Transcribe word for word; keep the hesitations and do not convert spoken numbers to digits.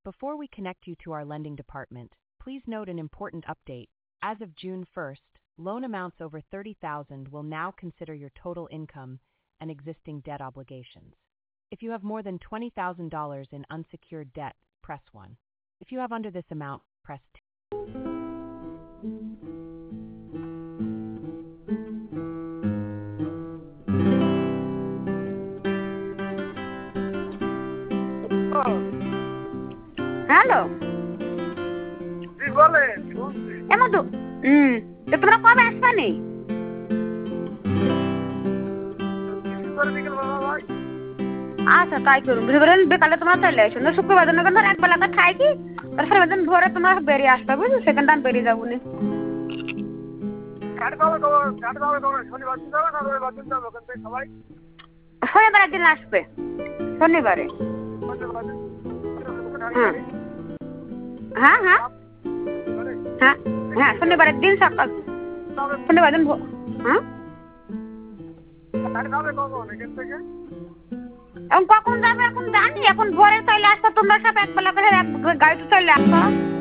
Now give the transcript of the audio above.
Before we connect you to our lending department, please note an important update. As of June first, loan amounts over thirty thousand dollars will now consider your total income and existing debt obligations. If you have more than twenty thousand dollars in unsecured debt, press one. If you have under this amount, press two. Hello কি বলেন? এমন তো হুম তো তোমরা কবে আসবে নি? আচ্ছা তাই করুন, বুঝবেন বিকালে তোমরা চলে আসো না, শুক্রবার দিন কেন এক বেলা খাই কি তারপরে দিন ভোরে তোমরা বেরিয়ে আসবে, বুঝছো? সেখান থেকে বেরিয়ে যাবো নি। শনিবারের দিন আসবে, শনিবারে। হ্যাঁ হ্যাঁ হ্যাঁ হ্যাঁ শনিবারের দিন সকাল, শনিবার দিন। হ্যাঁ এখন কখন যাবে এখন জানি, এখন ভোরে চলে আসতো তোমরা সব এক বেলা করে গাড়িতে চলে আসতো।